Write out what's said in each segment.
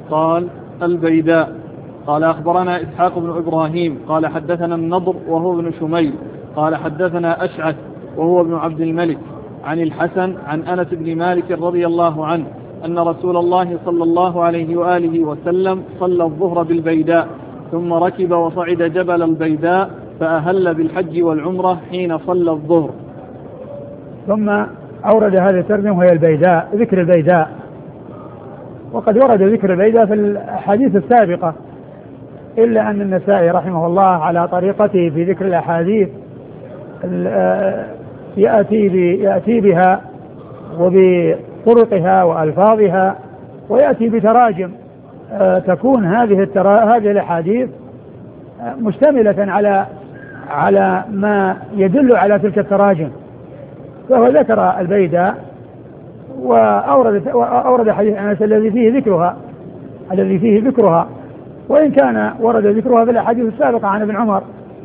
قال: البيداء. قال: أخبرنا إسحاق بن إبراهيم قال حدثنا النضر وهو ابن شميل قال حدثنا أشعث وهو ابن عبد الملك عن الحسن عن أنس بن مالك رضي الله عنه أن رسول الله صلى الله عليه وآله وسلم صلى الظهر بالبيداء ثم ركب وصعد جبل البيداء فأهل بالحج والعمرة حين صلى الظهر. ثم أورد هذا الترجمة وهي البيداء، ذكر البيداء، وقد ورد ذكر البيداء في الأحاديث السابقة، إلا أن النسائي رحمه الله على طريقته في ذكر الأحاديث يأتي بها وبطرقها وألفاظها، ويأتي بتراجم تكون هذه الأحاديث مشتملة على ما يدل على تلك التراجم. فهو ذكر البيداء وأورد حديث أنس الذي فيه ذكرها، وإن كان ورد ذكرها في الأحاديث السابقة عن ابن عمر،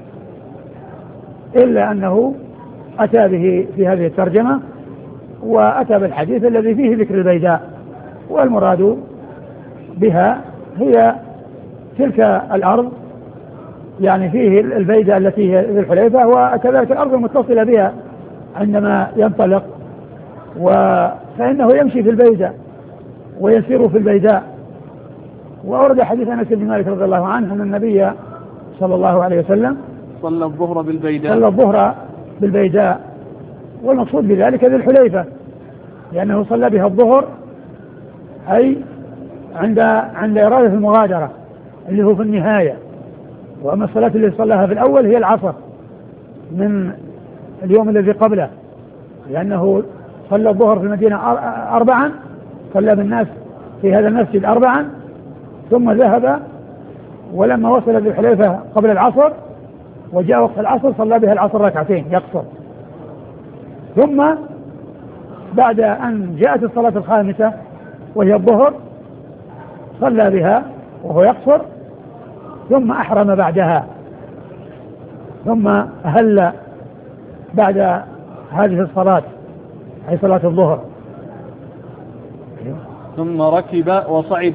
إلا أنه أتى به في هذه الترجمة، وأتى بالحديث الذي فيه ذكر البيداء، والمراد بها هي تلك الأرض، يعني فيه البيداء التي هي ذي الحليفة، وكذلك الأرض المتصلة بها عندما ينطلق، فإنه يمشي في البيداء ويسير في البيداء. وأورد حديث أنس بن مالك رضي الله عنه أن النبي صلى الله عليه وسلم صلى الظهر بالبيداء، والمقصود بذلك ذي الحليفة، لأنه صلى بها الظهر أي عند إرادة المغادرة اللي هو في النهاية. وأما الصلاة التي صلاها في الأول هي العصر من اليوم الذي قبله، لأنه صلى الظهر في المدينة 4، صلى بالناس في هذا المسجد 4، ثم ذهب، ولما وصل ذي الحليفة قبل العصر وجاء وقت العصر صلى بها العصر ركعتين يقصر. ثم بعد أن جاءت الصلاة الخامسة وهي الظهر صلى بها وهو يقصر، ثم أحرم بعدها، ثم أهل بعد هذه الصلاة أي صلاة الظهر. ثم ركب وصعد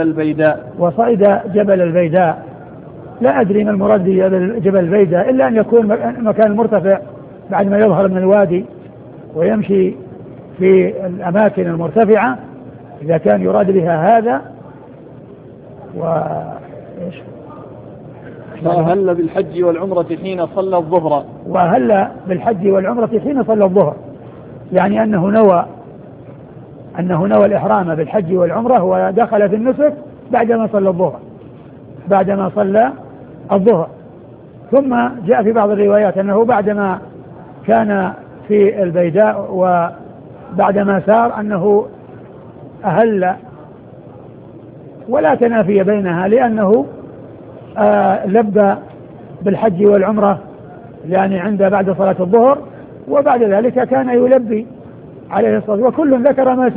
جبل البيداء. لا أدري ما المراد بجبل البيداء، إلا أن يكون مكان مرتفع بعد ما يظهر من الوادي ويمشي في الأماكن المرتفعة، إذا كان يراد بها هذا. وأهل بالحج والعمرة حين صلى الظهر. وأهل بالحج والعمرة حين صلى الظهر، يعني أنه نوى الإحرام بالحج والعمرة ودخل في النسك بعدما صلى الظهر. ثم جاء في بعض الروايات أنه بعدما كان في البيداء وبعدما سار أنه أهل، ولا تنافي بينها، لأنه لبى بالحج والعمرة يعني بعد صلاة الظهر، وبعد ذلك كان يلبي عليه الصلاة، وكل ذكر ما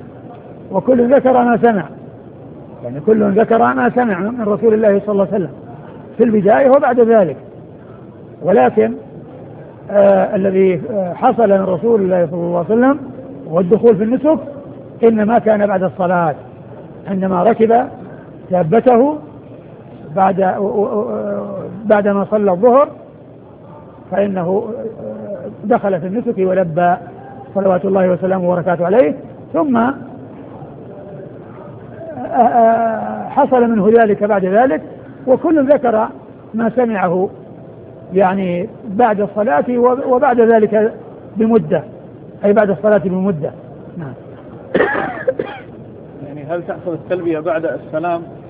سمع، يعني كل ذكر ما سمع من رسول الله صلى الله عليه وسلم في البداية وبعد ذلك. ولكن الذي حصل من رسول الله صلى الله عليه وسلم والدخول في النسك إنما كان بعد الصلاة، عندما ركب دابته بعدما صلى الظهر، فإنه دخل في النسك ولبى صلوات الله وسلامه وبركاته عليه. ثم حصل منه ذلك بعد ذلك، وكل ذكر ما سمعه يعني بعد الصلاة وبعد ذلك بمدة، أي بعد الصلاة بمدة. نعم. يعني هل تحصل التلبية بعد السلام